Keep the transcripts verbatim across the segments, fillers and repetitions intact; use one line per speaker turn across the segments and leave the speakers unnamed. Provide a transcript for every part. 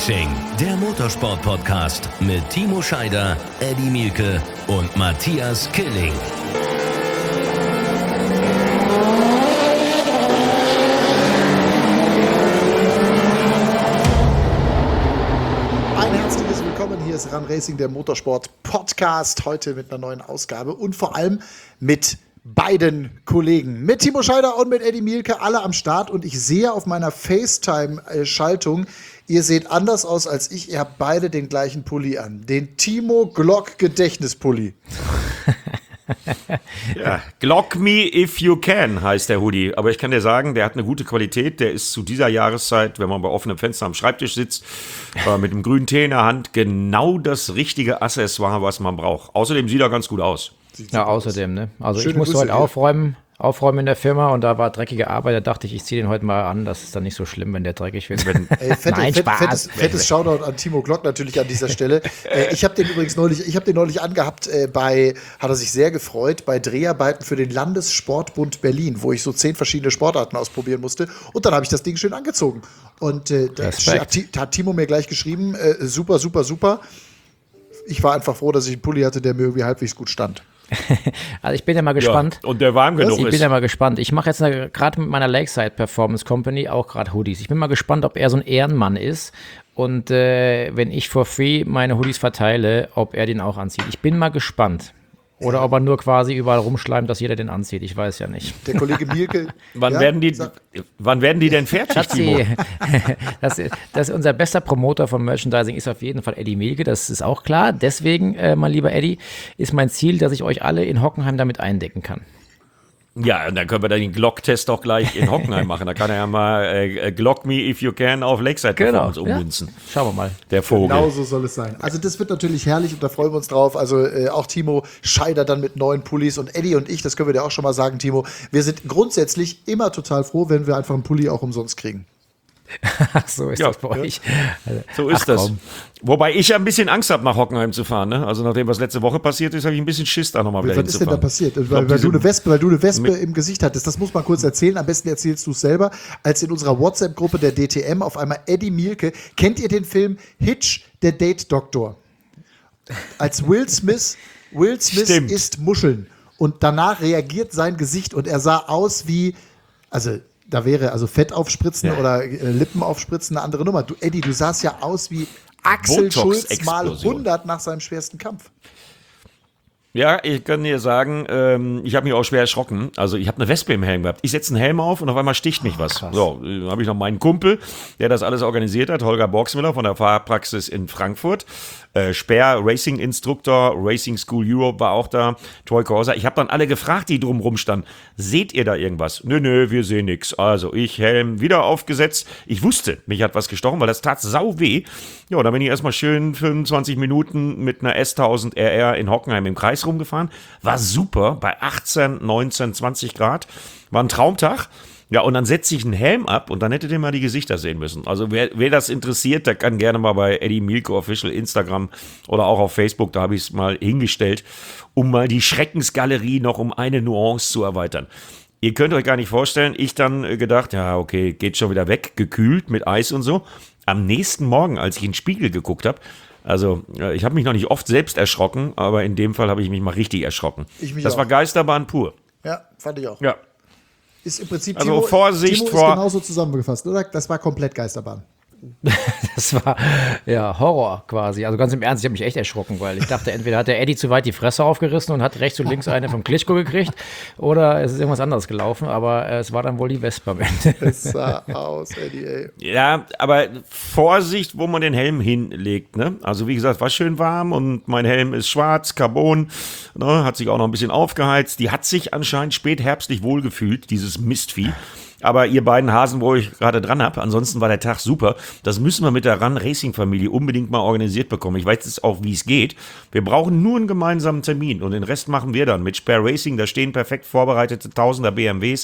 Racing, der Motorsport-Podcast mit Timo Scheider, Eddie Mielke und Matthias Killing.
Ein herzliches Willkommen, hier ist Run Racing, der Motorsport-Podcast, heute mit einer neuen Ausgabe und vor allem mit beiden Kollegen, mit Timo Scheider und mit Eddie Mielke, alle am Start, und ich sehe auf meiner FaceTime-Schaltung, ihr seht anders aus als ich, ihr habt beide den gleichen Pulli an, den Timo Glock Gedächtnispulli.
Ja, Glock me if you can heißt der Hoodie, aber ich kann dir sagen, der hat eine gute Qualität, der ist zu dieser Jahreszeit, wenn man bei offenem Fenster am Schreibtisch sitzt, äh, mit einem grünen Tee in der Hand, genau das richtige Accessoire, was man braucht. Außerdem sieht er ganz gut aus.
Ja, außerdem, ne? Also
Schöne
ich musste
Grüße
heute
dir.
aufräumen, aufräumen in der Firma und da war dreckige Arbeit, da dachte ich, ich ziehe den heute mal an, das ist dann nicht so schlimm, wenn der dreckig wird.
Ey, fette,
Nein,
fett,
Spaß.
fettes, fettes Shoutout an Timo Glock natürlich an dieser Stelle. äh, ich habe den übrigens neulich, ich habe den neulich angehabt äh, bei, hat er sich sehr gefreut, bei Dreharbeiten für den Landessportbund Berlin, wo ich so zehn verschiedene Sportarten ausprobieren musste, und dann habe ich das Ding schön angezogen. Und äh, da hat, hat Timo mir gleich geschrieben, äh, super, super, super. Ich war einfach froh, dass ich einen Pulli hatte, der mir irgendwie halbwegs gut stand.
Also ich bin ja mal gespannt.
Ja, und der warm genug
Ich
ist.
bin ja mal gespannt. Ich mache jetzt gerade mit meiner Lakeside Performance Company auch gerade Hoodies. Ich bin mal gespannt, ob er so ein Ehrenmann ist und äh, wenn ich for free meine Hoodies verteile, ob er den auch anzieht. Ich bin mal gespannt. Oder ob er nur quasi überall rumschleimt, dass jeder den anzieht. Ich weiß ja nicht.
Der Kollege Mielke.
Wann,
ja,
werden die,
sag-
wann werden die denn fertig, Timo?
Schatzi, das, das ist unser bester Promoter von Merchandising ist auf jeden Fall Eddie Mielke, das ist auch klar. Deswegen, äh, mein lieber Eddie, ist mein Ziel, dass ich euch alle in Hockenheim damit eindecken kann.
Ja, und dann können wir dann den Glock-Test auch gleich in Hockenheim machen. Da kann er ja mal äh, Glock me if you can auf Lakeside Performance
ja.
ummünzen.
Schauen wir mal.
Der Vogel.
Genau so soll es sein. Also das wird natürlich herrlich und da freuen wir uns drauf. Also äh, auch Timo Scheider dann mit neuen Pullis und Eddie und ich, das können wir dir auch schon mal sagen, Timo, wir sind grundsätzlich immer total froh, wenn wir einfach einen Pulli auch umsonst kriegen.
So ist
Ja,
das bei
ja.
euch. Also,
So ist
ach,
das.
komm.
Wobei ich ja ein bisschen Angst habe, nach Hockenheim zu fahren. Ne? Also nachdem was letzte Woche passiert ist, habe ich ein bisschen Schiss, da nochmal wieder
Was ist denn da
hinzufahren.
passiert? Weil,
glaub,
weil,
diese-
du eine Wespe, weil du eine Wespe im Gesicht hattest. Das muss man kurz erzählen. Am besten erzählst du es selber. Als in unserer WhatsApp-Gruppe der D T M auf einmal Eddie Mielke, kennt ihr den Film Hitch, der Date-Doktor? Als Will Smith, Will Smith
Stimmt.
isst Muscheln und danach reagiert sein Gesicht und er sah aus wie, also da wäre also Fett aufspritzen
Ja.
oder äh, Lippen aufspritzen eine andere Nummer. Du, Eddie, du sahst ja aus wie Axel Schulz mal
Botox-Explosion.
hundert nach seinem schwersten Kampf.
Ja, ich kann dir sagen, ähm, ich habe mich auch schwer erschrocken. Also ich habe eine Wespe im Helm gehabt. Ich setze einen Helm auf und auf einmal sticht mich was. So, äh, habe ich noch meinen Kumpel, der das alles organisiert hat, Holger Borgsmüller von der Fahrpraxis in Frankfurt. Äh, Speer, Racing Instructor, Racing School Europe war auch da, Troy Corsa. Ich habe dann alle gefragt, die drumrum standen, seht ihr da irgendwas? Nö, nö, wir sehen nichts. Also ich Helm wieder aufgesetzt. Ich wusste, mich hat was gestochen, weil das tat sau weh. Ja, da bin ich erstmal schön fünfundzwanzig Minuten mit einer S tausend R R in Hockenheim im Kreis rumgefahren. War super, bei achtzehn, neunzehn, zwanzig Grad. War ein Traumtag. Ja, und dann setze ich einen Helm ab und dann hättet ihr mal die Gesichter sehen müssen. Also wer, wer das interessiert, der kann gerne mal bei Eddie Mielke Official Instagram oder auch auf Facebook, da habe ich es mal hingestellt, um mal die Schreckensgalerie noch um eine Nuance zu erweitern. Ihr könnt euch gar nicht vorstellen, ich dann äh, gedacht, ja okay, geht schon wieder weg, gekühlt mit Eis und so. Am nächsten Morgen, als ich in den Spiegel geguckt habe, also äh, ich habe mich noch nicht oft selbst erschrocken, aber in dem Fall habe ich mich mal richtig erschrocken.
Ich mich
das
auch.
war Geisterbahn pur.
Ja, fand ich auch.
Ja.
Ist im Prinzip
Also
Timo,
Vorsicht
Timo ist
vor-
genauso zusammengefasst, oder? Das war komplett Geisterbahn.
Das war ja Horror quasi. Also ganz im Ernst, ich habe mich echt erschrocken, weil ich dachte, entweder hat der Eddie zu weit die Fresse aufgerissen und hat rechts und links eine vom Klitschko gekriegt oder es ist irgendwas anderes gelaufen, aber äh, es war dann wohl die Wespe am Ende.
Es sah aus, Eddie, ey.
Ja, aber Vorsicht, wo man den Helm hinlegt, ne? Also wie gesagt, war schön warm und mein Helm ist schwarz, Carbon, ne? Hat sich auch noch ein bisschen aufgeheizt. Die hat sich anscheinend spätherbstlich wohlgefühlt, dieses Mistvieh. Aber ihr beiden Hasen, wo ich gerade dran habe, ansonsten war der Tag super. Das müssen wir mit der Run Racing Familie unbedingt mal organisiert bekommen. Ich weiß jetzt auch, wie es geht. Wir brauchen nur einen gemeinsamen Termin und den Rest machen wir dann mit Speer Racing. Da stehen perfekt vorbereitete Tausender B M Ws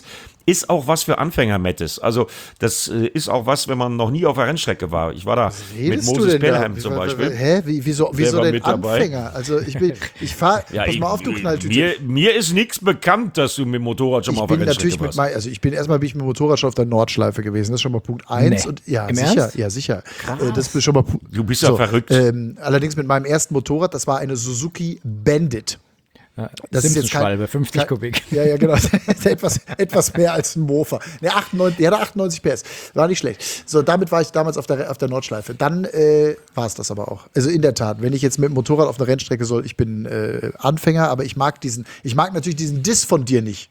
ist auch was für Anfänger, Mettes. Also das äh, ist auch was, wenn man noch nie auf der Rennstrecke war. Ich war da mit Moses Pelham zum Beispiel.
Hä? Wie, wieso wieso
war
denn
mit dabei.
Anfänger? Also ich bin, ich fahre,
Ja,
pass mal auf, du Knalltüte.
mir, mir ist nichts bekannt, dass du mit dem Motorrad schon mal
Ich
auf der
bin
Rennstrecke
natürlich mit
warst.
mein, also ich bin erstmal bin ich mit dem Motorrad schon auf der Nordschleife gewesen. Das ist schon mal Punkt eins.
Nee.
Und ja,
Im
sicher,
Ernst?
ja, sicher. Äh, Das ist schon mal Pu-
Du bist ja verrückt.
Ähm, allerdings mit meinem ersten Motorrad, das war eine Suzuki Bandit. Das ist jetzt kein-
Simpsons-Schwalbe, fünfzig
kein-
Kubik.
Ja, ja, genau. etwas, etwas mehr als ein Mofa. Ne, achtundneunzig, der hatte achtundneunzig P S. War nicht schlecht. So, damit war ich damals auf der, auf der Nordschleife. Dann äh, war es das aber auch. Also in der Tat, wenn ich jetzt mit dem Motorrad auf eine Rennstrecke soll, ich bin äh, Anfänger, aber ich mag diesen, ich mag natürlich diesen Diss von dir nicht.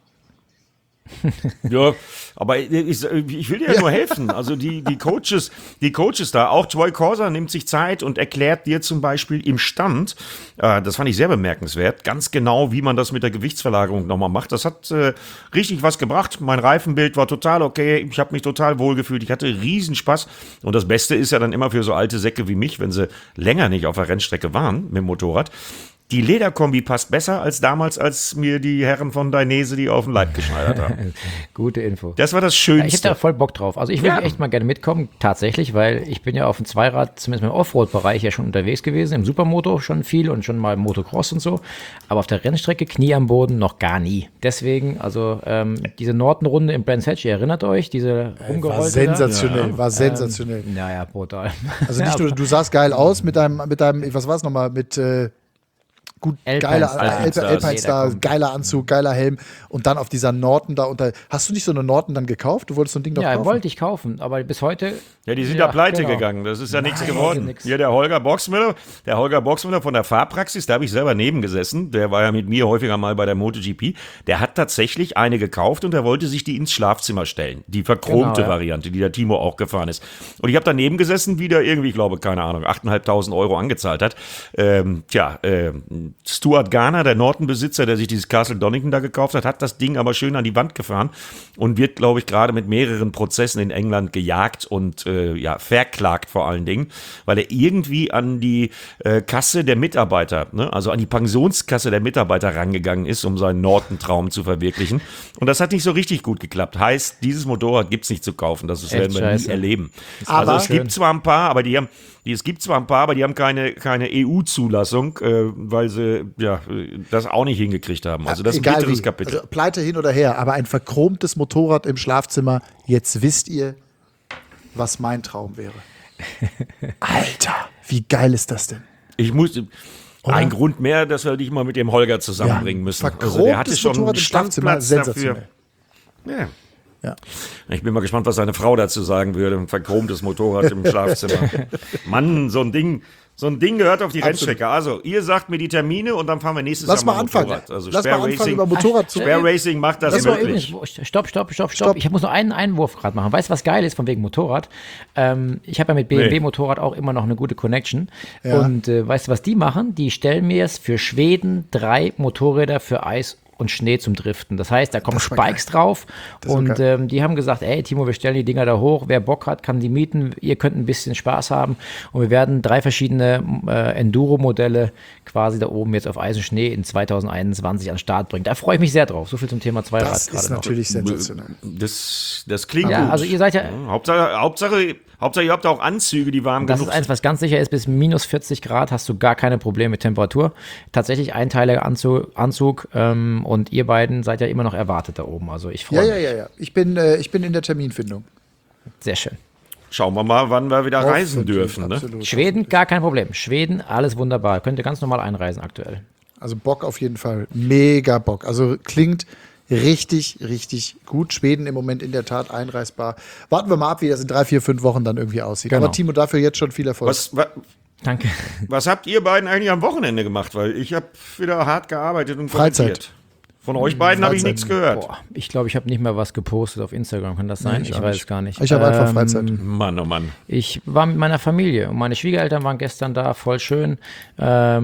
Ja, aber ich, ich will dir ja nur helfen. Also die, die Coaches, die Coaches da, auch Troy Corser nimmt sich Zeit und erklärt dir zum Beispiel im Stand, äh, das fand ich sehr bemerkenswert, ganz genau, wie man das mit der Gewichtsverlagerung nochmal macht. Das hat äh, richtig was gebracht. Mein Reifenbild war total okay. Ich habe mich total wohlgefühlt. Ich hatte riesen Spaß. Und das Beste ist ja dann immer für so alte Säcke wie mich, wenn sie länger nicht auf der Rennstrecke waren mit dem Motorrad. Die Lederkombi passt besser als damals, als mir die Herren von Dainese die auf den Leib geschneidert haben.
Gute Info.
Das war das
Ja, ich hätte
Schönste.
da voll Bock drauf. Also ich will
Ja.
echt mal gerne mitkommen, tatsächlich, weil ich bin ja auf dem Zweirad, zumindest im Offroad-Bereich ja schon unterwegs gewesen, im Supermoto schon viel und schon mal Motocross und so, aber auf der Rennstrecke Knie am Boden noch gar nie. Deswegen, also ähm, diese Norton-Runde im Brands Hatch, ihr erinnert euch, diese
War
rumgerollte
sensationell, war sensationell.
da? Naja, brutal.
Also nicht nur, du sahst geil aus mit deinem, mit deinem, was war es nochmal, mit äh, gut,
Alpine
geiler
Stars.
Alpine, Alpine, Alpine Star,
Lederkombi.
geiler Anzug, geiler Helm und dann auf dieser Norton da unter. Hast du nicht so eine Norton dann gekauft? Du wolltest so ein Ding doch
Ja,
kaufen?
wollte ich kaufen, aber bis heute.
Ja, die sind ja, pleite
genau.
gegangen. Das ist ja nichts
Nein,
geworden.
nix.
Hier der Holger Boxmüller, der Holger Boxmüller von der Fahrpraxis, da habe ich selber neben gesessen. Der war ja mit mir häufiger mal bei der MotoGP. Der hat tatsächlich eine gekauft und er wollte sich die ins Schlafzimmer stellen. Die verchromte
Genau, ja.
Variante, die der Timo auch gefahren ist. Und ich habe daneben gesessen, wie der irgendwie, ich glaube, keine Ahnung, achttausendfünfhundert Euro angezahlt hat. Ähm, tja, äh, Stuart Garner, der Norton-Besitzer, der sich dieses Castle Donington da gekauft hat, hat das Ding aber schön an die Wand gefahren und wird, glaube ich, gerade mit mehreren Prozessen in England gejagt und äh, ja, verklagt vor allen Dingen, weil er irgendwie an die äh, Kasse der Mitarbeiter, ne, also an die Pensionskasse der Mitarbeiter rangegangen ist, um seinen Norton-Traum zu verwirklichen. Und das hat nicht so richtig gut geklappt. Heißt, dieses Motorrad gibt es nicht zu kaufen. Das
Echt
werden wir
scheiße.
nie erleben.
Aber-
also es gibt zwar ein paar, aber die haben Die, es gibt zwar ein paar, aber die haben keine, keine E U-Zulassung, äh, weil sie ja, das auch nicht hingekriegt haben. Also das ist ein
Egal
bitteres
wie.
Kapitel.
Also Pleite hin oder her, aber ein verchromtes Motorrad im Schlafzimmer. Jetzt wisst ihr, was mein Traum wäre. Alter, wie geil ist das denn?
Ich muss ein Grund mehr, dass wir dich mal mit dem Holger zusammenbringen
Ja,
müssen. Also
verchromtes
der hatte schon
Motorrad
einen
im Schlafzimmer,
Standplatz dafür.
sensationell.
Ja.
Ja.
Ich bin mal gespannt, was seine Frau dazu sagen würde. Ein verchromtes Motorrad im Schlafzimmer. Mann, so ein Ding, so ein Ding gehört auf die
Absolut.
Rennstrecke. Also, ihr sagt mir die Termine und dann fahren wir nächstes
Lass
Jahr
mal anfangen.
Motorrad. Also
Lass mal
Spare
anfangen,
Racing,
über Motorrad zu
Spare Racing macht das
Das war
möglich.
übrigens, stopp, stopp, stopp, stopp.
Stopp.
Ich muss nur einen Einwurf gerade machen. Weißt du, was geil ist von wegen Motorrad? Ähm, ich habe ja mit B M W
Nee.
Motorrad auch immer noch eine gute Connection.
Ja.
Und äh, weißt du, was die machen? Die stellen mir es für Schweden drei Motorräder für Eis und Schnee zum Driften. Das heißt, da kommen
Das war
Spikes drauf
Das war
und
geil.
ähm, die haben gesagt, ey Timo, wir stellen die Dinger da hoch, wer Bock hat, kann die mieten, ihr könnt ein bisschen Spaß haben und wir werden drei verschiedene äh, Enduro-Modelle quasi da oben jetzt auf Eis und Schnee in zwanzig einundzwanzig an den Start bringen. Da freue ich mich sehr drauf. So viel zum Thema Zweirad
Das ist
gerade noch.
natürlich sensationell.
Das, das klingt
Ja,
gut.
also ihr seid ja,
Hauptsache, Hauptsache, Hauptsache, ihr habt auch Anzüge, die warm
das
genug
ist eins, was ganz sicher ist, bis minus vierzig Grad hast du gar keine Probleme mit Temperatur. Tatsächlich einteiliger Anzug, Anzug ähm, und ihr beiden seid ja immer noch erwartet da oben. Also ich
Ja,
freue
ja,
mich.
ja, ja. Ich bin, äh, ich bin in der Terminfindung.
Sehr schön.
Schauen wir mal, wann wir wieder reisen
Hoffentlich,
dürfen. Ne?
absolut.
Schweden, gar kein Problem. Schweden, alles wunderbar. Könnt ihr ganz normal einreisen aktuell.
Also Bock auf jeden Fall. Mega Bock. Also klingt richtig, richtig gut. Schweden im Moment in der Tat einreisbar. Warten wir mal ab, wie das in drei, vier, fünf Wochen dann irgendwie aussieht.
Genau.
Aber Timo, dafür jetzt schon viel Erfolg.
Was, wa,
Danke.
was habt ihr beiden eigentlich am Wochenende gemacht? Weil ich habe wieder hart gearbeitet und
Freizeit.
kommentiert. Von euch beiden habe ich
Freizeit.
nichts gehört.
Boah, ich glaube, ich habe nicht mehr was gepostet auf Instagram. Kann das sein?
ich
ich
auch
weiß
nicht.
es gar nicht.
Ich habe einfach
Ähm,
Freizeit.
Mann, oh Mann.
Ich war mit meiner Familie und meine Schwiegereltern waren gestern da, voll schön. Ähm,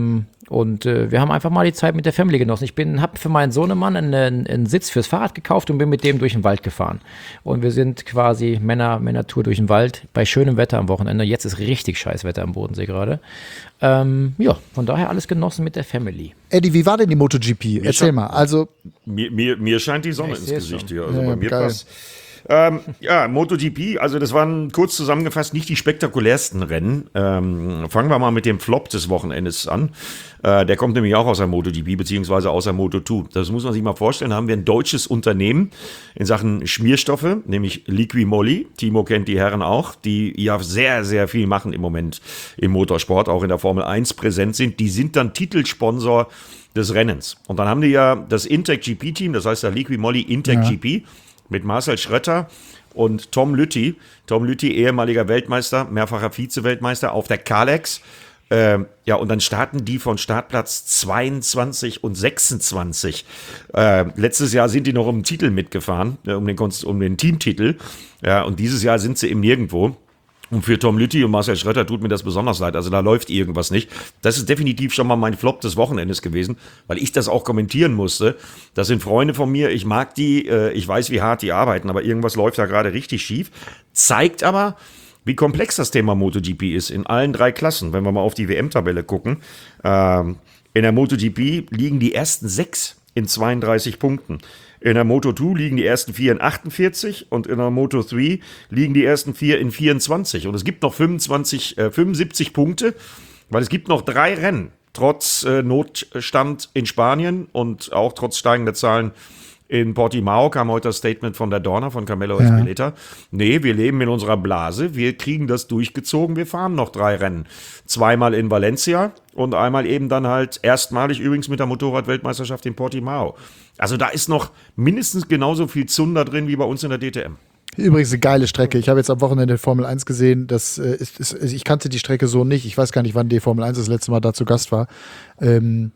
Und äh, wir haben einfach mal die Zeit mit der Family genossen. Ich bin, habe für meinen Sohnemann einen, einen Sitz fürs Fahrrad gekauft und bin mit dem durch den Wald gefahren. Und wir sind quasi Männer, Männer-Tour durch den Wald bei schönem Wetter am Wochenende. Jetzt ist richtig scheiß Wetter am Bodensee gerade. Ähm, ja, von daher alles genossen mit der Family.
Eddie, wie war denn die MotoGP? Erzähl mal. Also
Mir, mir, mir scheint die Sonne
Ja,
ins
ich seh's
Gesicht
schon.
hier. Also
Ja,
bei mir
geil.
passt. Ähm, ja, MotoGP, also das waren kurz zusammengefasst nicht die spektakulärsten Rennen. Ähm, fangen wir mal mit dem Flop des Wochenendes an. Äh, der kommt nämlich auch aus der MotoGP, beziehungsweise aus der Moto zwei. Das muss man sich mal vorstellen. Da haben wir ein deutsches Unternehmen in Sachen Schmierstoffe, nämlich Liqui-Moly. Timo kennt die Herren auch, die ja sehr, sehr viel machen im Moment im Motorsport, auch in der Formel eins präsent sind. Die sind dann Titelsponsor des Rennens. Und dann haben die ja das Intec G P-Team, das heißt der Liqui-Moly Intec G P, mit Marcel Schrötter und Tom Lüthi. Tom Lüthi, ehemaliger Weltmeister, mehrfacher Vize-Weltmeister auf der Kalex. Ähm, ja, und dann starten die von Startplatz zweiundzwanzig und sechsundzwanzig. Äh, letztes Jahr sind die noch um den Titel mitgefahren, äh, um, den, Konst- um den Teamtitel. Ja, und dieses Jahr sind sie im Nirgendwo. Und für Tom Lüthi und Marcel Schrötter tut mir das besonders leid. Also da läuft irgendwas nicht. Das ist definitiv schon mal mein Flop des Wochenendes gewesen, weil ich das auch kommentieren musste. Das sind Freunde von mir, ich mag die, äh, ich weiß, wie hart die arbeiten, aber irgendwas läuft da gerade richtig schief. Zeigt aber, wie komplex das Thema MotoGP ist in allen drei Klassen. Wenn wir mal auf die W M-Tabelle gucken. Ähm, in der MotoGP liegen die ersten sechs in zweiunddreißig Punkten. In der Moto zwei liegen die ersten vier in achtundvierzig und in der Moto drei liegen die ersten vier in vierundzwanzig. Und es gibt noch fünfundzwanzig, äh, fünfundsiebzig Punkte, weil es gibt noch drei Rennen, trotz äh, Notstand in Spanien und auch trotz steigender Zahlen in Portimao. Kam heute das Statement von der Dorna, von Carmelo Ezpeleta. Nee, wir leben in unserer Blase, wir kriegen das durchgezogen, wir fahren noch drei Rennen. Zweimal in Valencia und einmal eben dann halt erstmalig übrigens mit der Motorrad-Weltmeisterschaft in Portimao. Also da ist noch mindestens genauso viel Zunder drin wie bei uns in der D T M.
übrigens eine geile Strecke. Ich habe jetzt am Wochenende Formel eins gesehen. Das äh, ist, ist, ich kannte die Strecke so nicht. Ich weiß gar nicht, wann die Formel eins das letzte Mal da zu Gast war. Ähm,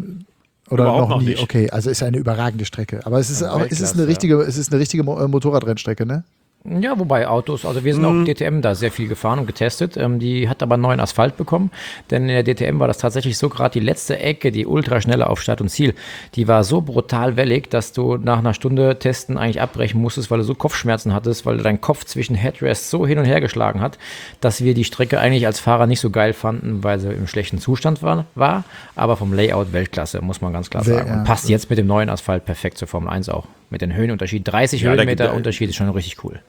oder
Überhaupt
noch
noch
nie.
nicht.
Okay, also ist eine überragende Strecke. Aber es ist,
Ja,
auch, es ist
Weltklasse,
eine richtige, es ist eine richtige Mo- äh, Motorradrennstrecke, ne?
Ja, wobei Autos, also wir sind auch D T M da sehr viel gefahren und getestet. Ähm, die hat aber neuen Asphalt bekommen, denn in der D T M war das tatsächlich so, gerade die letzte Ecke, die ultraschnelle auf Start und Ziel, die war so brutal wellig, dass du nach einer Stunde Testen eigentlich abbrechen musstest, weil du so Kopfschmerzen hattest, weil dein Kopf zwischen Headrests so hin und her geschlagen hat, dass wir die Strecke eigentlich als Fahrer nicht so geil fanden, weil sie im schlechten Zustand war, war aber vom Layout Weltklasse, muss man ganz klar
Sehr,
sagen.
ja.
Und passt jetzt mit dem neuen Asphalt perfekt zur Formel eins auch. Mit den Höhenunterschied, dreißig
Ja, da
Höhenmeter
gibt-
Unterschied ist schon richtig cool.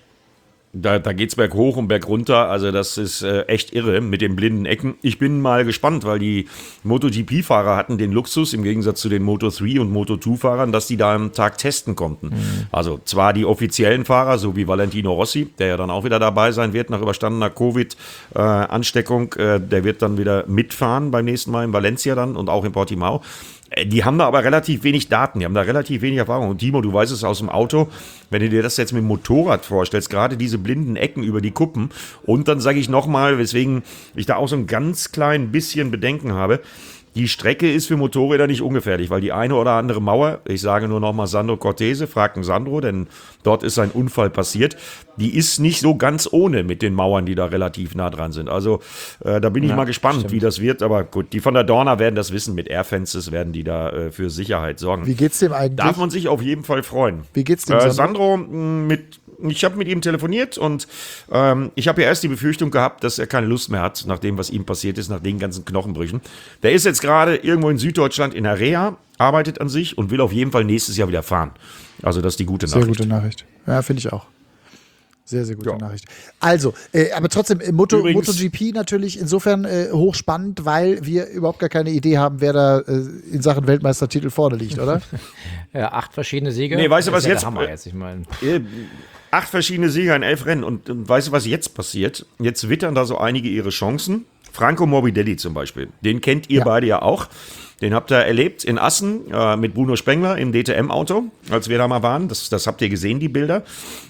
Da, da geht's berghoch und bergunter, also das ist äh, echt irre mit den blinden Ecken. Ich bin mal gespannt, weil die MotoGP-Fahrer hatten den Luxus, im Gegensatz zu den Moto drei und Moto zwei Fahrern, dass die da am Tag testen konnten. Mhm. Also zwar die offiziellen Fahrer, so wie Valentino Rossi, der ja dann auch wieder dabei sein wird nach überstandener Covid-Ansteckung, äh, äh, der wird dann wieder mitfahren beim nächsten Mal in Valencia dann und auch in Portimao. Die haben da aber relativ wenig Daten, die haben da relativ wenig Erfahrung. Und Timo, du weißt es aus dem Auto, wenn du dir das jetzt mit dem Motorrad vorstellst, gerade diese blinden Ecken über die Kuppen. Und dann sage ich nochmal, weswegen ich da auch so ein ganz klein bisschen Bedenken habe, die Strecke ist für Motorräder nicht ungefährlich, weil die eine oder andere Mauer, ich sage nur nochmal Sandro Cortese, fragt einen Sandro, denn dort ist ein Unfall passiert, die ist nicht so ganz ohne mit den Mauern, die da relativ nah dran sind. Also äh, da bin ich
Ja,
mal gespannt,
stimmt.
wie das wird, aber gut, die von der Dorna werden das wissen, mit Airfences werden die da äh, für Sicherheit sorgen.
Wie geht's dem eigentlich?
Darf man sich auf jeden Fall freuen.
Wie geht's dem
äh,
Sandro?
Sandro, mh, mit, ich habe mit ihm telefoniert und ähm, ich habe ja erst die Befürchtung gehabt, dass er keine Lust mehr hat, nach dem, was ihm passiert ist, nach den ganzen Knochenbrüchen. Der ist jetzt gerade irgendwo in Süddeutschland in der Reha, arbeitet an sich und will auf jeden Fall nächstes Jahr wieder fahren. Also das ist die gute
Sehr
Nachricht.
gute Nachricht. Ja, finde ich auch. Sehr, sehr gute
Ja.
Nachricht. Also, äh, aber trotzdem, äh, Moto,
Übrigens-
MotoGP natürlich insofern äh, hochspannend, weil wir überhaupt gar keine Idee haben, wer da äh, in Sachen Weltmeistertitel vorne liegt, oder?
Ja, acht verschiedene Siege.
Nee, weißt du,
Das
was
ist ja
jetzt-
der Hammer jetzt, ich meine.
Äh, Acht verschiedene Sieger in elf Rennen. Und, und weißt du, was jetzt passiert? Jetzt wittern da so einige ihre Chancen. Franco Morbidelli zum Beispiel. Den kennt ihr
Ja.
beide ja auch. Den habt ihr erlebt in Assen äh, mit Bruno Spengler im D T M-Auto, als wir da mal waren. Das, das habt ihr gesehen, die Bilder.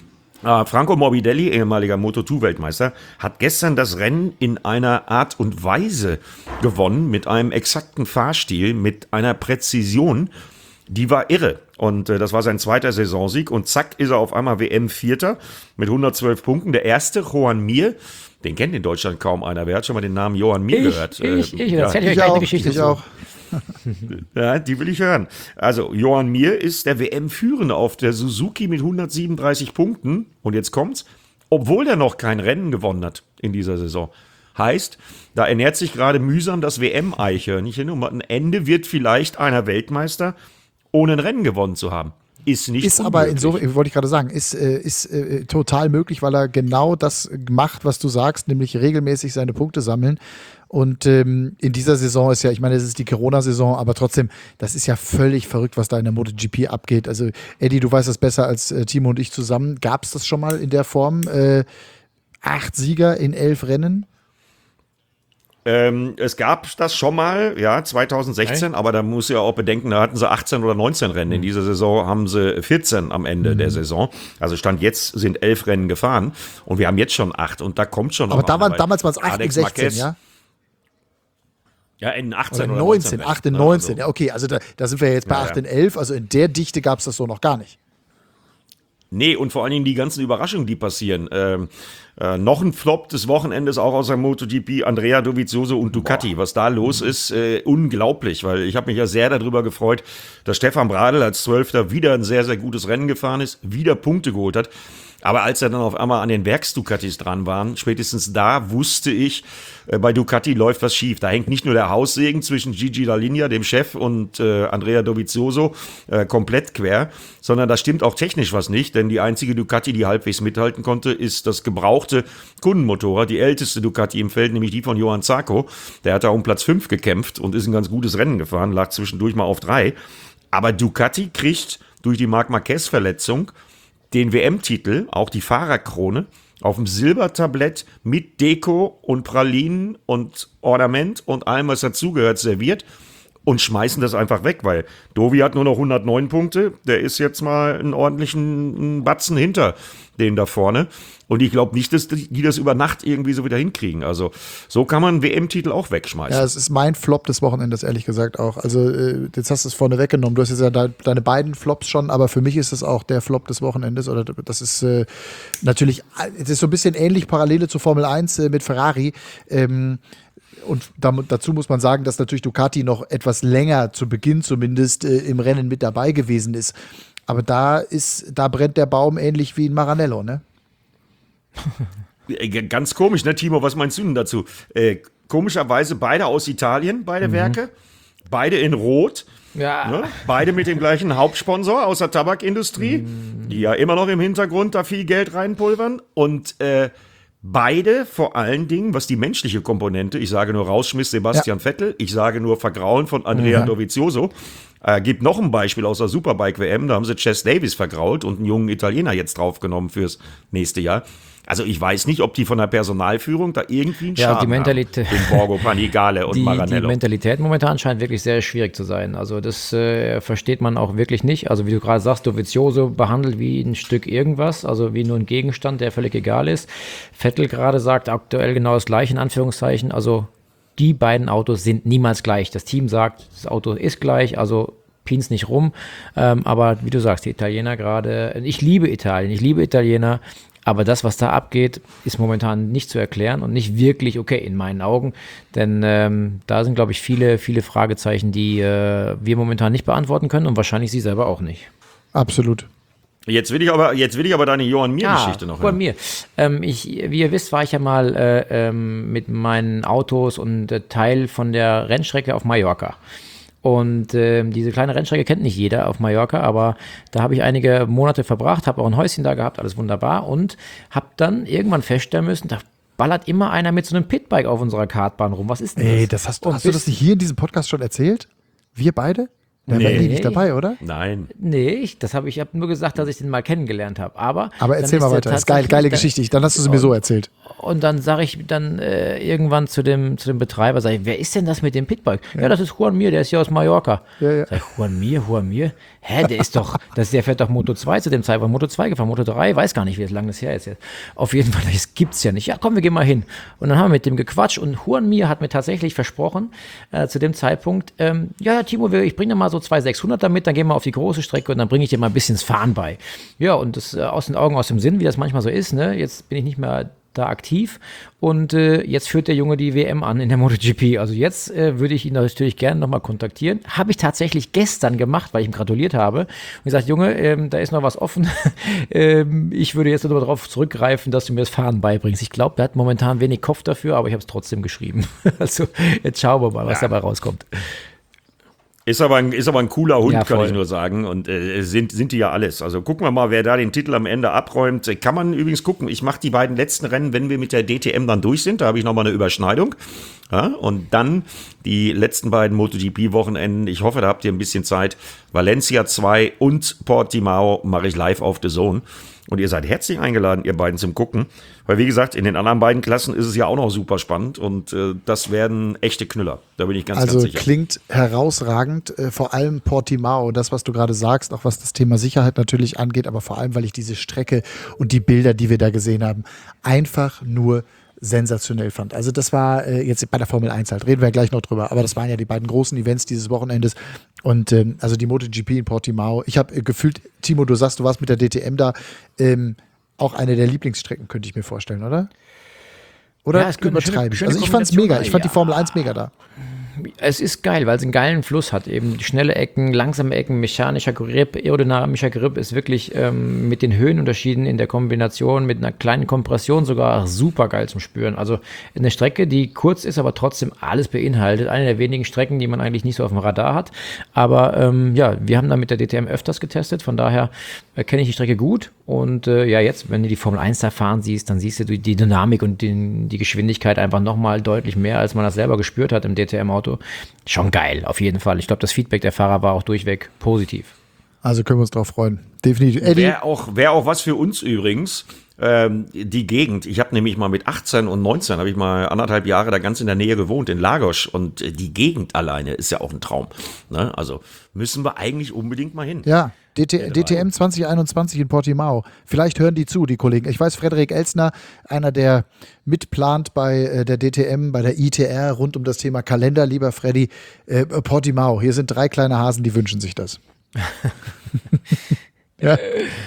Äh, Franco Morbidelli, ehemaliger Moto zwei Weltmeister, hat gestern das Rennen in einer Art und Weise gewonnen, mit einem exakten Fahrstil, mit einer Präzision, die war irre. Und äh, das war sein zweiter Saisonsieg. Und zack, ist er auf einmal W M-Vierter mit hundertzwölf Punkten. Der erste, Joan Mir, Den kennt in Deutschland kaum einer. Wer hat schon mal den Namen Johann Mir
Ich,
gehört?
ich, ich,
ja.
erzähl euch
Ich
gleich
auch,
eine Geschichte.
ich
zu.
auch.
Ja, die will ich hören. Also, Johann Mir ist der W M-Führende auf der Suzuki mit hundertsiebenunddreißig Punkten. Und jetzt kommt's, obwohl er noch kein Rennen gewonnen hat in dieser Saison. Heißt, da ernährt sich gerade mühsam das W M-Eichhörnchen und am Ende wird vielleicht einer Weltmeister, ohne ein Rennen gewonnen zu haben. Ist nicht
Ist
unmöglich.
aber insofern, wollte ich gerade sagen, ist, äh, ist äh, total möglich, weil er genau das macht, was du sagst, nämlich regelmäßig seine Punkte sammeln. Und ähm, in dieser Saison ist ja, ich meine, es ist die Corona-Saison, aber trotzdem, das ist ja völlig verrückt, was da in der MotoGP abgeht. Also, Eddie, du weißt das besser als äh, Timo und ich zusammen. Gab es das schon mal in der Form? Äh, acht Sieger in elf Rennen?
Ähm, es gab das schon mal, ja, zwanzig sechzehn, aber da muss ja auch bedenken, da hatten sie achtzehn oder neunzehn Rennen. In dieser Saison haben sie vierzehn am Ende mhm. der Saison. Also Stand jetzt sind elf Rennen gefahren und wir haben jetzt schon acht und da kommt schon noch
Aber da
mal,
waren, damals waren es acht in
Alex
sechzehn,
Marquez,
ja?
Ja, in achtzehn
Oder
oder
neunzehn,
neunzehn.
acht in
ne?
neunzehn.
Also,
Ja, okay, also da, da sind wir jetzt bei
Ja,
acht
ja.
in elf. Also in der Dichte gab es das so noch gar nicht.
Nee, und vor allen Dingen die ganzen Überraschungen, die passieren. Ähm, äh, noch ein Flop des Wochenendes auch aus der MotoGP, Andrea Dovizioso und Ducati. Boah. Was da los ist, äh, unglaublich, weil ich habe mich ja sehr darüber gefreut, dass Stefan Bradl als Zwölfter wieder ein sehr, sehr gutes Rennen gefahren ist, wieder Punkte geholt hat. Aber als er dann auf einmal an den Werks-Ducatis dran waren, spätestens da wusste ich, äh, bei Ducati läuft was schief. Da hängt nicht nur der Haussegen zwischen Gigi Dall'Igna, dem Chef, und äh, Andrea Dovizioso äh, komplett quer, sondern da stimmt auch technisch was nicht, denn die einzige Ducati, die halbwegs mithalten konnte, ist das gebrauchte Kundenmotorrad, die älteste Ducati im Feld, nämlich die von Johann Zarco. Der hat da um Platz fünf gekämpft und ist ein ganz gutes Rennen gefahren, lag zwischendurch mal auf drei. Aber Ducati kriegt durch die Marc Marquez-Verletzung den W M-Titel, auch die Fahrerkrone, auf dem Silbertablett mit Deko und Pralinen und Ornament und allem, was dazugehört, serviert und schmeißen das einfach weg, weil Dovi hat nur noch hundertneun Punkte, der ist jetzt mal einen ordentlichen Batzen hinter den da vorne und ich glaube nicht, dass die das über Nacht irgendwie so wieder hinkriegen. Also so kann man einen W M-Titel auch wegschmeißen.
Ja, es ist mein Flop des Wochenendes, ehrlich gesagt auch. Also äh, jetzt hast du es vorne weggenommen. Du hast jetzt ja de- deine beiden Flops schon, aber für mich ist es auch der Flop des Wochenendes. Oder das ist äh, natürlich, es ist so ein bisschen ähnlich, Parallele zur Formel eins äh, mit Ferrari. Ähm, Und dazu muss man sagen, dass natürlich Ducati noch etwas länger, zu Beginn zumindest, äh, im Rennen mit dabei gewesen ist. Aber da ist, da brennt der Baum ähnlich wie in Maranello, ne?
Ganz komisch, ne, Timo? Was meinst du denn dazu? Äh, komischerweise beide aus Italien, beide mhm. Werke. Beide in Rot.
Ja.
Ne? Beide mit dem gleichen Hauptsponsor aus der Tabakindustrie, mhm. die ja immer noch im Hintergrund da viel Geld reinpulvern. Und äh, beide vor allen Dingen, was die menschliche Komponente, ich sage nur Rausschmiss Sebastian ja. Vettel, ich sage nur Vergrauen von Andrea ja. Dovizioso, äh, gibt noch ein Beispiel aus der Superbike-W M, da haben sie Chess Davis vergrault und einen jungen Italiener jetzt draufgenommen fürs nächste Jahr. Also ich weiß nicht, ob die von der Personalführung da irgendwie einen
ja,
Schaden
die Mentalität,
haben. Den Borgo Panigale und
die,
Maranello.
Die Mentalität momentan scheint wirklich sehr schwierig zu sein. Also das äh, versteht man auch wirklich nicht. Also wie du gerade sagst, Dovizioso behandelt wie ein Stück irgendwas, also wie nur ein Gegenstand, der völlig egal ist. Vettel gerade sagt aktuell genau das Gleiche, in Anführungszeichen. Also die beiden Autos sind niemals gleich. Das Team sagt, das Auto ist gleich, also pins nicht rum. Ähm, aber wie du sagst, die Italiener gerade, ich liebe Italien, ich liebe Italiener. Aber das, was da abgeht, ist momentan nicht zu erklären und nicht wirklich okay in meinen Augen. Denn ähm, da sind, glaube ich, viele, viele Fragezeichen, die äh, wir momentan nicht beantworten können und wahrscheinlich Sie selber auch nicht.
Absolut.
Jetzt will ich aber, jetzt will ich aber deine Johann Mir-Geschichte ah, noch hören.
Mir. Ähm, ich, wie ihr wisst, war ich ja mal äh, ähm, mit meinen Autos und äh, Teil von der Rennstrecke auf Mallorca. Und äh, diese kleine Rennstrecke kennt nicht jeder auf Mallorca, aber da habe ich einige Monate verbracht, habe auch ein Häuschen da gehabt, alles wunderbar und habe dann irgendwann feststellen müssen, da ballert immer einer mit so einem Pitbike auf unserer Kartbahn rum. Was ist denn das?
Ey, das hast, hast du das nicht hier in diesem Podcast schon erzählt? Wir beide? Da nee. war Eddie nicht dabei, oder?
Nein.
Nee, ich, das habe ich habe nur gesagt, dass ich den mal kennengelernt habe. Aber,
aber erzähl mal weiter, das ist geil, geile Geschichte. Dann hast du sie mir so erzählt.
Und dann sage ich dann äh, irgendwann zu dem, zu dem Betreiber, sag ich, wer ist denn das mit dem Pitbike? Ja, ja das ist Juan Mir, der ist hier aus Mallorca. Ja, ja. Sag ich, Juan Mir, Juan Mir? Hä, der ist doch, das, der fährt doch Moto zwei zu dem Zeitpunkt, Moto zwei gefahren, Moto drei, weiß gar nicht, wie lange das her ist jetzt. Auf jeden Fall, das gibt's ja nicht. Ja, komm, wir gehen mal hin. Und dann haben wir mit dem gequatscht und Juan Mir hat mir tatsächlich versprochen, äh, zu dem Zeitpunkt, ähm, ja, ja, Timo, ich bringe dir mal so zwei sechshundert damit, dann gehen wir auf die große Strecke und dann bringe ich dir mal ein bisschen das Fahren bei. Ja, und das äh, aus den Augen, aus dem Sinn, wie das manchmal so ist, ne? Jetzt bin ich nicht mehr da aktiv und äh, jetzt führt der Junge die W M an in der MotoGP. Also jetzt äh, würde ich ihn natürlich gerne nochmal kontaktieren. Habe ich tatsächlich gestern gemacht, weil ich ihm gratuliert habe und gesagt, Junge, ähm, da ist noch was offen. ähm, ich würde jetzt nur darauf zurückgreifen, dass du mir das Fahren beibringst. Ich glaube, der hat momentan wenig Kopf dafür, aber ich habe es trotzdem geschrieben. Also jetzt schauen wir mal, was ja. dabei rauskommt.
Ist aber, ein, ist aber ein cooler Hund,
ja,
kann ich nur sagen. Und äh, sind, sind die ja alles. Also gucken wir mal, wer da den Titel am Ende abräumt. Kann man übrigens gucken. Ich mache die beiden letzten Rennen, wenn wir mit der D T M dann durch sind. Da habe ich nochmal eine Überschneidung. Ja, und dann die letzten beiden MotoGP-Wochenenden. Ich hoffe, da habt ihr ein bisschen Zeit. Valencia zwei und Portimao mache ich live auf The Zone. Und ihr seid herzlich eingeladen, ihr beiden zum Gucken. Weil wie gesagt, in den anderen beiden Klassen ist es ja auch noch super spannend. Und äh, das werden echte Knüller. Da bin ich ganz,
also
ganz sicher.
Also klingt herausragend. Äh, vor allem Portimao, das, was du gerade sagst, auch was das Thema Sicherheit natürlich angeht. Aber vor allem, weil ich diese Strecke und die Bilder, die wir da gesehen haben, einfach nur sensationell fand. Also das war äh, jetzt bei der Formel eins halt, reden wir ja gleich noch drüber, aber das waren ja die beiden großen Events dieses Wochenendes und ähm, also die MotoGP in Portimao. Ich habe äh, gefühlt, Timo, du sagst, du warst mit der D T M da, ähm, auch eine der Lieblingsstrecken, könnte ich mir vorstellen, oder? Oder
ja,
übertreiben?
Schöne, schöne
also ich fand es mega, ich fand
ja.
die Formel eins mega da.
Es ist geil, weil es einen geilen Fluss hat. Eben schnelle Ecken, langsame Ecken, mechanischer Grip, aerodynamischer Grip ist wirklich ähm, mit den Höhenunterschieden in der Kombination, mit einer kleinen Kompression sogar super geil zum Spüren. Also eine Strecke, die kurz ist, aber trotzdem alles beinhaltet. Eine der wenigen Strecken, die man eigentlich nicht so auf dem Radar hat. Aber ähm, ja, wir haben da mit der D T M öfters getestet, von daher äh, kenne ich die Strecke gut. Und äh, ja, jetzt, wenn du die Formel eins da fahren siehst, dann siehst du die Dynamik und die, die Geschwindigkeit einfach nochmal deutlich mehr, als man das selber gespürt hat im D T M-Auto. Schon geil, auf jeden Fall. Ich glaube, das Feedback der Fahrer war auch durchweg positiv.
Also können wir uns drauf freuen. Definitiv.
Wäre auch, wär auch was für uns übrigens, ähm, die Gegend. Ich habe nämlich mal mit achtzehn und neunzehn, habe ich mal anderthalb Jahre da ganz in der Nähe gewohnt, in Lagos. Und äh, die Gegend alleine ist ja auch ein Traum. Ne? Also müssen wir eigentlich unbedingt mal hin.
Ja, D T, D T M zwanzig einundzwanzig in Portimao. Vielleicht hören die zu, die Kollegen. Ich weiß, Frederik Elsner, einer, der mitplant bei äh, der D T M, bei der I T R rund um das Thema Kalender, lieber Freddy, äh, Portimao. Hier sind drei kleine Hasen, die wünschen sich das. Ja.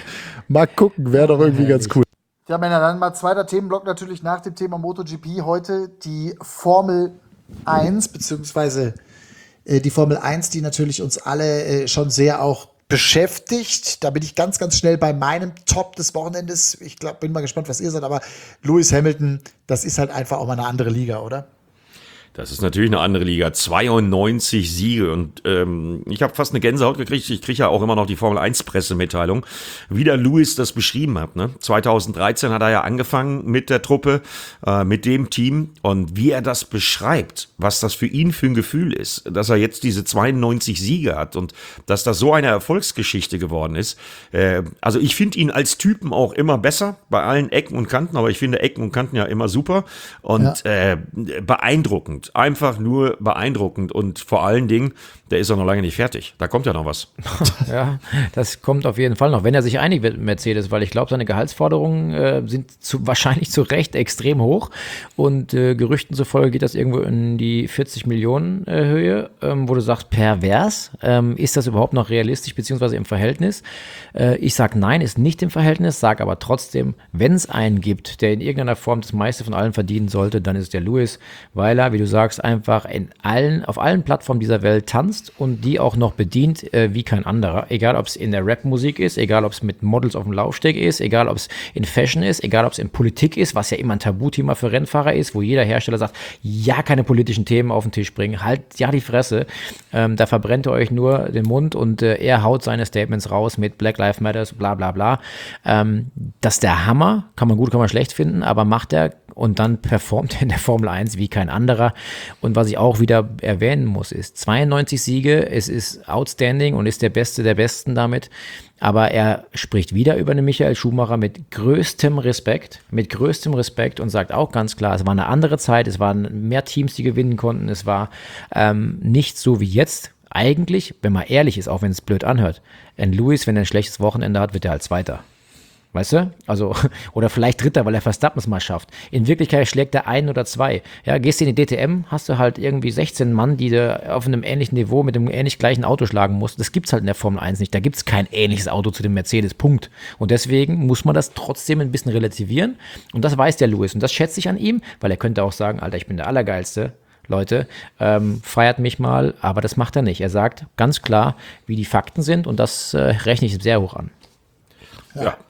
Mal gucken, wäre doch irgendwie ganz cool. Ja, Männer, dann mal zweiter Themenblock natürlich nach dem Thema MotoGP. Heute die Formel eins, beziehungsweise äh, die Formel eins, die natürlich uns alle äh, schon sehr auch beschäftigt. Da bin ich ganz, ganz schnell bei meinem Top des Wochenendes. Ich glaub, bin mal gespannt, was ihr seid, aber Lewis Hamilton, das ist halt einfach auch mal eine andere Liga, oder?
Das ist natürlich eine andere Liga. zweiundneunzig Siege und ähm, ich habe fast eine Gänsehaut gekriegt. Ich kriege ja auch immer noch die Formel eins Pressemitteilung, wie der Lewis das beschrieben hat. Ne? zweitausenddreizehn hat er ja angefangen mit der Truppe, äh, mit dem Team und wie er das beschreibt, was das für ihn für ein Gefühl ist, dass er jetzt diese zweiundneunzig Siege hat und dass das so eine Erfolgsgeschichte geworden ist. Äh, also ich finde ihn als Typen auch immer besser, bei allen Ecken und Kanten, aber ich finde Ecken und Kanten ja immer super und ja. äh, beeindruckend. Einfach nur beeindruckend und vor allen Dingen, der ist ja noch lange nicht fertig. Da kommt ja noch was.
Ja, das kommt auf jeden Fall noch, wenn er sich einig wird mit Mercedes, weil ich glaube, seine Gehaltsforderungen äh, sind zu, wahrscheinlich zu Recht extrem hoch und äh, Gerüchten zufolge geht das irgendwo in die vierzig Millionen äh, Höhe, ähm, wo du sagst, pervers, ähm, ist das überhaupt noch realistisch beziehungsweise im Verhältnis? Äh, ich sage nein, ist nicht im Verhältnis, sage aber trotzdem, wenn es einen gibt, der in irgendeiner Form das meiste von allen verdienen sollte, dann ist es der Lewis, weil er, wie du sagst, einfach in allen, auf allen Plattformen dieser Welt tanzt und die auch noch bedient äh, wie kein anderer. Egal, ob es in der Rap-Musik ist, egal, ob es mit Models auf dem Laufsteg ist, egal, ob es in Fashion ist, egal, ob es in Politik ist, was ja immer ein Tabuthema für Rennfahrer ist, wo jeder Hersteller sagt, ja, keine politischen Themen auf den Tisch bringen, halt ja die Fresse. Ähm, da verbrennt ihr euch nur den Mund und äh, er haut seine Statements raus mit Black Lives Matters, bla bla bla. Ähm, das ist der Hammer, kann man gut, kann man schlecht finden, aber macht er und dann performt er in der Formel eins wie kein anderer. Und was ich auch wieder erwähnen muss, ist zweiundneunzig Siege, es ist outstanding und ist der Beste der Besten damit. Aber er spricht wieder über den Michael Schumacher mit größtem Respekt, mit größtem Respekt und sagt auch ganz klar, es war eine andere Zeit, es waren mehr Teams, die gewinnen konnten, es war ähm, nicht so wie jetzt. Eigentlich, wenn man ehrlich ist, auch wenn es blöd anhört, ein Lewis, wenn er ein schlechtes Wochenende hat, wird er als Zweiter. Weißt du? Also, oder vielleicht Dritter, weil er Verstappen es mal schafft. In Wirklichkeit schlägt er einen oder zwei. Ja, gehst du in die D T M, hast du halt irgendwie sechzehn Mann, die du auf einem ähnlichen Niveau mit einem ähnlich gleichen Auto schlagen musst. Das gibt's halt in der Formel eins nicht. Da gibt's kein ähnliches Auto zu dem Mercedes. Punkt. Und deswegen muss man das trotzdem ein bisschen relativieren. Und das weiß der Lewis. Und das schätze ich an ihm, weil er könnte auch sagen, Alter, ich bin der Allergeilste. Leute, ähm, feiert mich mal. Aber das macht er nicht. Er sagt ganz klar, wie die Fakten sind. Und das äh, rechne ich sehr hoch an.
Ja. ja.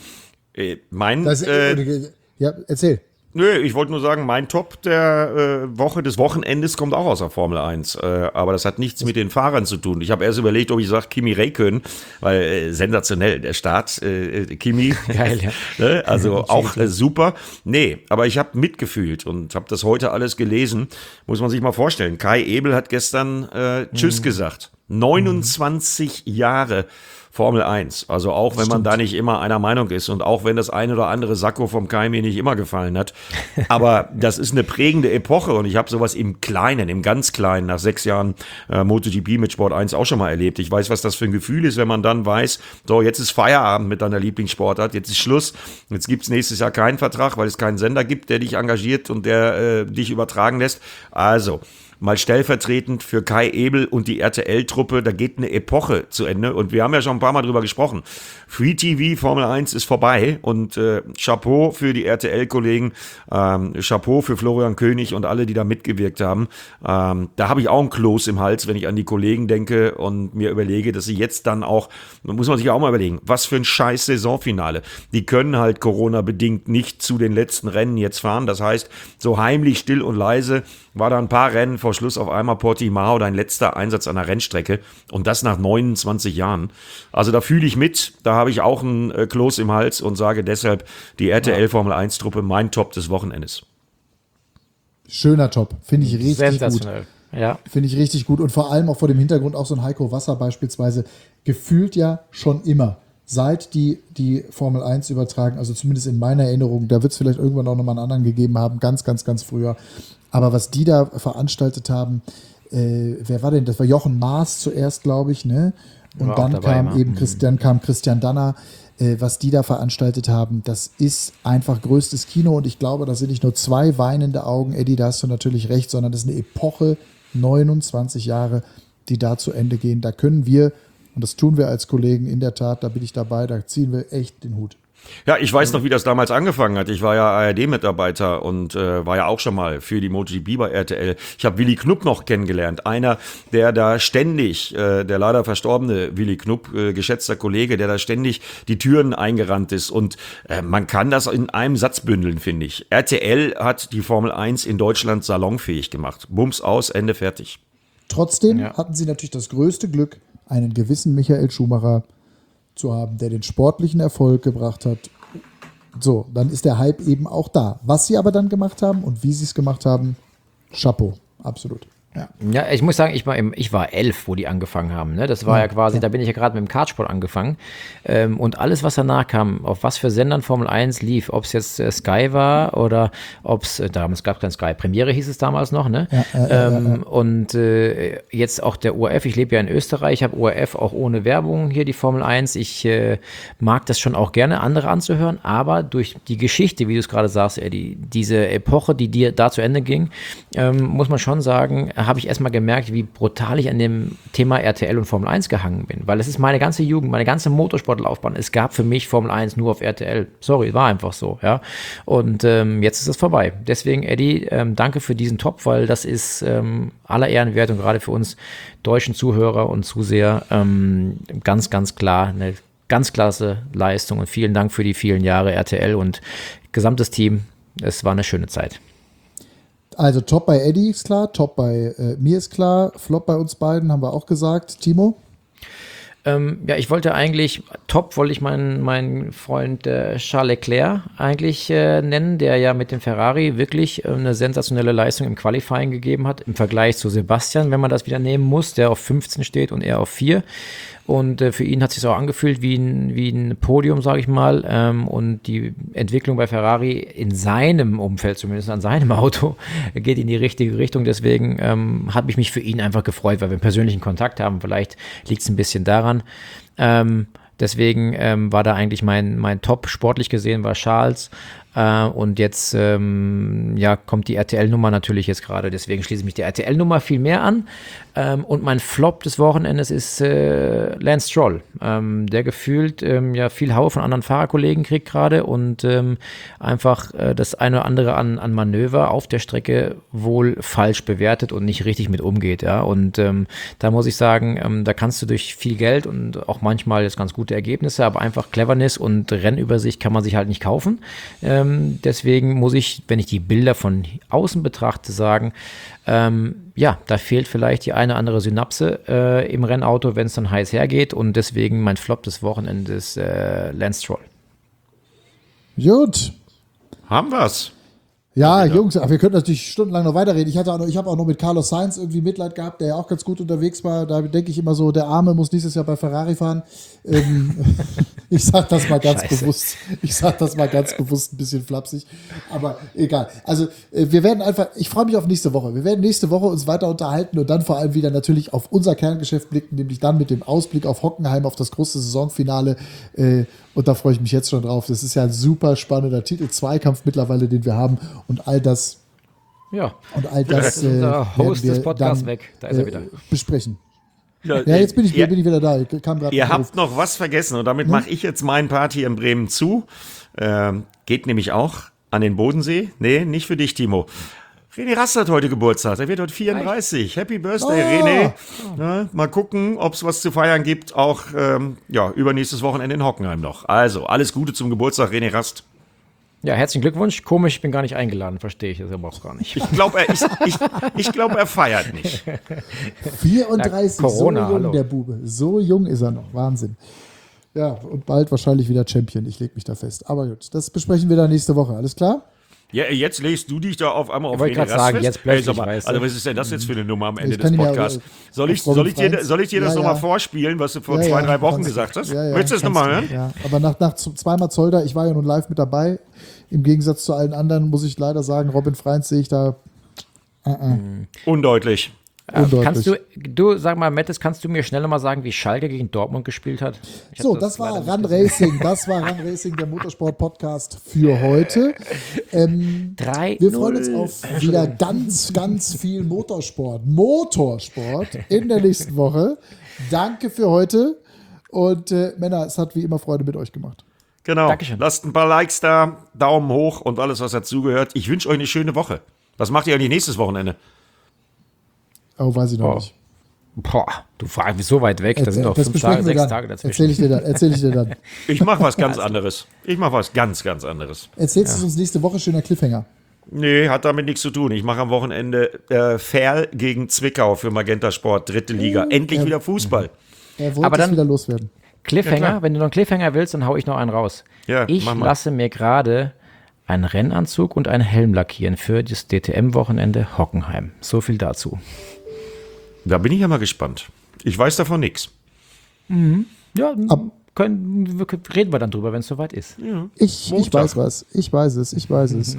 Äh, mein,
das,
äh,
ja, erzähl.
Nö, ich wollte nur sagen, mein Top der äh, Woche, des Wochenendes kommt auch aus der Formel eins. Äh, aber das hat nichts mit den Fahrern zu tun. Ich habe erst überlegt, ob ich sage Kimi Räikkönen, weil äh, sensationell, der Start, äh, Kimi.
Geil, ja.
Ne? Also auch äh, super. Nee, aber ich habe mitgefühlt und habe das heute alles gelesen. Muss man sich mal vorstellen. Kai Ebel hat gestern äh, Tschüss mhm. gesagt. neunundzwanzig mhm. Jahre Formel eins. Also auch wenn man da nicht immer einer Meinung ist und auch wenn das ein oder andere Sakko vom Kai mir nicht immer gefallen hat. Aber das ist eine prägende Epoche und ich habe sowas im Kleinen, im ganz Kleinen, nach sechs Jahren äh, MotoGP mit Sport eins auch schon mal erlebt. Ich weiß, was das für ein Gefühl ist, wenn man dann weiß, so jetzt ist Feierabend mit deiner Lieblingssportart, jetzt ist Schluss, jetzt gibt's nächstes Jahr keinen Vertrag, weil es keinen Sender gibt, der dich engagiert und der äh, dich übertragen lässt. Also mal stellvertretend für Kai Ebel und die R T L-Truppe, da geht eine Epoche zu Ende und wir haben ja schon ein paar Mal drüber gesprochen. Free T V Formel eins ist vorbei und äh, Chapeau für die R T L-Kollegen, ähm, Chapeau für Florian König und alle, die da mitgewirkt haben. Ähm, da habe ich auch einen Kloß im Hals, wenn ich an die Kollegen denke und mir überlege, dass sie jetzt dann auch, muss man sich auch mal überlegen, was für ein scheiß Saisonfinale. Die können halt Corona-bedingt nicht zu den letzten Rennen jetzt fahren, das heißt, so heimlich, still und leise war da ein paar Rennen vor Schluss auf einmal Portimao, dein letzter Einsatz an der Rennstrecke und das nach neunundzwanzig Jahren. Also da fühle ich mit, da habe ich auch einen äh, Kloß im Hals und sage deshalb die R T L Formel eins Truppe mein Top des Wochenendes.
Schöner Top, finde ich richtig
sensationell.
Gut.
Ja.
Finde ich richtig gut und vor allem auch vor dem Hintergrund auch so ein Heiko Wasser beispielsweise gefühlt ja schon immer. Seit die die Formel eins übertragen, also zumindest in meiner Erinnerung, da wird es vielleicht irgendwann auch nochmal einen anderen gegeben haben, ganz, ganz, ganz früher. Aber was die da veranstaltet haben, äh, wer war denn? Das war Jochen Maas zuerst, glaube ich, ne? Und
war
dann kam
immer.
eben Christian, kam Christian Danner. Äh, was die da veranstaltet haben, das ist einfach größtes Kino. Und ich glaube, das sind nicht nur zwei weinende Augen, Eddie, da hast du natürlich recht, sondern das ist eine Epoche, neunundzwanzig Jahre, die da zu Ende gehen. Da können wir, und das tun wir als Kollegen in der Tat, da bin ich dabei, da ziehen wir echt den Hut.
Ja, ich weiß noch, wie das damals angefangen hat. Ich war ja A R D-Mitarbeiter und äh, war ja auch schon mal für die MotoGP bei R T L. Ich habe Willi Knupp noch kennengelernt. Einer, der da ständig, äh, der leider verstorbene Willi Knupp, äh, geschätzter Kollege, der da ständig die Türen eingerannt ist. Und äh, man kann das in einem Satz bündeln, finde ich. R T L hat die Formel eins in Deutschland salonfähig gemacht. Bums aus, Ende fertig.
Trotzdem
Ja.
hatten sie natürlich das größte Glück, einen gewissen Michael Schumacher zu haben, der den sportlichen Erfolg gebracht hat. So, dann ist der Hype eben auch da. Was sie aber dann gemacht haben und wie sie es gemacht haben, Chapeau, absolut. Ja.
Ja, ich muss sagen, ich war, im, ich war elf, wo die angefangen haben. Ne? Das war ja, ja quasi, ja. Da bin ich ja gerade mit dem Kartsport angefangen. Ähm, und alles, was danach kam, auf was für Sendern Formel eins lief, ob es jetzt äh, Sky war oder ob es, äh, damals gab es kein Sky, Premiere hieß es damals noch. Ne?
Ja, äh,
ähm,
äh, äh.
Und äh, jetzt auch der O R F, ich lebe ja in Österreich, ich habe O R F auch ohne Werbung hier, die Formel eins. Ich äh, mag das schon auch gerne, andere anzuhören, aber durch die Geschichte, wie du es gerade sagst, Eddie, diese Epoche, die dir da zu Ende ging, ähm, muss man schon sagen, habe ich erstmal gemerkt, wie brutal ich an dem Thema R T L und Formel eins gehangen bin. Weil es ist meine ganze Jugend, meine ganze Motorsportlaufbahn. Es gab für mich Formel eins nur auf R T L. Sorry, war einfach so. Ja. Und ähm, jetzt ist es vorbei. Deswegen, Eddie, ähm, danke für diesen Top, weil das ist ähm, aller Ehren wert und gerade für uns deutschen Zuhörer und Zuseher ähm, ganz, ganz klar eine ganz klasse Leistung. Und vielen Dank für die vielen Jahre R T L und gesamtes Team. Es war eine schöne Zeit.
Also Top bei Eddie ist klar, Top bei äh, mir ist klar, Flop bei uns beiden, haben wir auch gesagt. Timo?
Ähm, ja, ich wollte eigentlich, Top wollte ich meinen, meinen Freund äh, Charles Leclerc eigentlich äh, nennen, der ja mit dem Ferrari wirklich äh, eine sensationelle Leistung im Qualifying gegeben hat, im Vergleich zu Sebastian, wenn man das wieder nehmen muss, der auf fünfzehn steht und er auf vier. Und äh, für ihn hat es sich auch angefühlt wie ein, wie ein Podium, sage ich mal. Ähm, und die Entwicklung bei Ferrari in seinem Umfeld, zumindest an seinem Auto, geht in die richtige Richtung. Deswegen ähm, habe ich mich für ihn einfach gefreut, weil wir einen persönlichen Kontakt haben. Vielleicht liegt es ein bisschen daran. Ähm, Deswegen ähm, war da eigentlich mein, mein Top sportlich gesehen, war Charles. Äh, und jetzt ähm, ja, kommt die R T L-Nummer natürlich jetzt gerade. Deswegen schließe ich mich der R T L-Nummer viel mehr an. Ähm, und mein Flop des Wochenendes ist äh, Lance Stroll, ähm, der gefühlt ähm, ja viel Hau von anderen Fahrerkollegen kriegt gerade und ähm, einfach äh, das eine oder andere an, an Manöver auf der Strecke wohl falsch bewertet und nicht richtig mit umgeht. Ja? Und ähm, da muss ich sagen, ähm, da kannst du durch viel Geld und auch manchmal jetzt ganz gute Ergebnisse, aber einfach Cleverness und Rennübersicht kann man sich halt nicht kaufen. Ähm, deswegen muss ich, wenn ich die Bilder von außen betrachte, sagen, ähm, ja, da fehlt vielleicht die eine oder andere Synapse äh, im Rennauto, wenn es dann heiß hergeht und deswegen mein Flop des Wochenendes äh, Lance Stroll.
Gut.
Haben wir's.
Ja, Jungs, wir könnten natürlich stundenlang noch weiterreden. Ich hatte auch noch, ich habe auch noch mit Carlos Sainz irgendwie Mitleid gehabt, der ja auch ganz gut unterwegs war. Da denke ich immer so, der Arme muss nächstes Jahr bei Ferrari fahren. Ähm, ich sage das mal ganz
Scheiße.
bewusst. Ich sage das mal ganz bewusst ein bisschen flapsig. Aber egal. Also äh, wir werden einfach, ich freue mich auf nächste Woche. Wir werden nächste Woche uns weiter unterhalten und dann vor allem wieder natürlich auf unser Kerngeschäft blicken, nämlich dann mit dem Ausblick auf Hockenheim, auf das große Saisonfinale. Äh, und da freue ich mich jetzt schon drauf. Das ist ja ein super spannender Titel-Zweikampf mittlerweile, den wir haben. Und all das,
Ja,
und all das
ist unser
äh,
Host
werden wir
des Podcasts
dann,
weg. Da ist er
äh,
wieder.
besprechen.
Ja,
Ja, jetzt bin ich,
ihr,
bin ich wieder da. Ich kam grad
Ihr
ein
habt
Anruf.
noch was vergessen und damit mache ich jetzt meinen Part hier in Bremen zu. Ähm, geht nämlich auch an den Bodensee. Nee, nicht für dich, Timo. René Rast hat heute Geburtstag. Er wird heute vierunddreißig. Happy Birthday,
Oh.
René. Ja, mal gucken, ob es was zu feiern gibt. Auch ähm, ja, übernächstes Wochenende in Hockenheim noch. Also, alles Gute zum Geburtstag, René Rast.
Ja, herzlichen Glückwunsch. Komisch, ich bin gar nicht eingeladen, verstehe ich das aber auch gar nicht.
Ich glaube, er, ich, ich, ich glaub, er feiert nicht.
vierunddreißig,
Na, Corona,
so jung
hallo.
der Bube. So jung ist er noch. Wahnsinn. Ja, und bald wahrscheinlich wieder Champion. Ich lege mich da fest. Aber gut, das besprechen wir dann nächste Woche. Alles klar?
Ja, jetzt legst du dich da auf einmal auf
wollte
René
grad
Rast
sagen,
fest.
jetzt plötzlich,
Ey, sag mal,
weißt du.
also was ist denn das jetzt für eine Nummer am Ende
Ich kann
des
ihn ja,
Podcasts?
äh,
Soll ich,
auf Robin
soll ich, dir,
Franz.
soll ich dir das
Ja,
nochmal
ja.
vorspielen, was du vor
Ja,
zwei,
ja,
drei Wochen
kannst-
gesagt hast?
ja, ja,
Möchtest du das
kannst
nochmal hören?
Ja, aber nach, nach z- zweimal Zolder, ich war ja nun live mit dabei. Im Gegensatz zu allen anderen muss ich leider sagen, Robin Freins sehe ich da
Undeutlich.
undeutlich.
Kannst du, du, sag mal, Mettes, kannst du mir schneller mal sagen, wie Schalke gegen Dortmund gespielt hat? Ich hab
So, das, war
leider
Run
nicht gesehen.
Racing. Das war Run Racing, der Motorsport-Podcast für heute. Ähm,
drei
wir freuen uns
null.
auf wieder ganz, ganz viel Motorsport. Motorsport in der nächsten Woche. Danke für heute. Und äh, Männer, es hat wie immer Freude mit euch gemacht.
Genau.
Dankeschön.
Lasst ein paar Likes da, Daumen hoch und alles, was dazugehört. Ich wünsche euch eine schöne Woche. Was macht ihr eigentlich nächstes Wochenende?
Oh, weiß ich noch
Oh.
nicht.
Boah, du fragst mich so weit weg. Da sind noch
das
fünf
besprechen
Tage,
wir
sechs
dann.
Tage dazwischen.
Erzähl ich dir dann. Erzähl ich dir dann.
Ich mache was ganz anderes. Ich mache was ganz, ganz anderes.
Erzählst du es uns nächste Woche, schöner Cliffhanger.
Nee, hat damit nichts zu tun. Ich mache am Wochenende äh, Ferl gegen Zwickau für Magenta Sport, dritte Liga. Endlich wieder Fußball.
Er wollte
Aber
es
dann-
wieder loswerden.
Cliffhanger,
Ja, klar.
wenn du noch einen Cliffhanger willst, dann hau ich noch einen raus.
Ja,
ich
mach mal.
lasse mir gerade einen Rennanzug und einen Helm lackieren für das D T M-Wochenende Hockenheim. So viel dazu.
Da bin ich ja mal gespannt. Ich weiß davon nichts.
Ja, können, wir- reden wir dann drüber, wenn es soweit ist.
Ich, ich
Montag.
weiß was. Ich weiß es. Ich weiß es.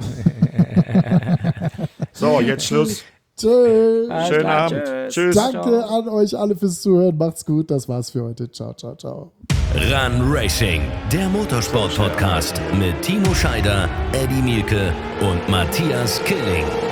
So, jetzt Schluss.
Tschö.
Schönen
klar,
Abend.
tschüss.
Tschüss.
Danke an euch alle fürs Zuhören. Macht's gut. Das war's für heute. Ciao, ciao, ciao.
Run Racing, der Motorsport-Podcast mit Timo Scheider, Eddie Mielke und Matthias Killing.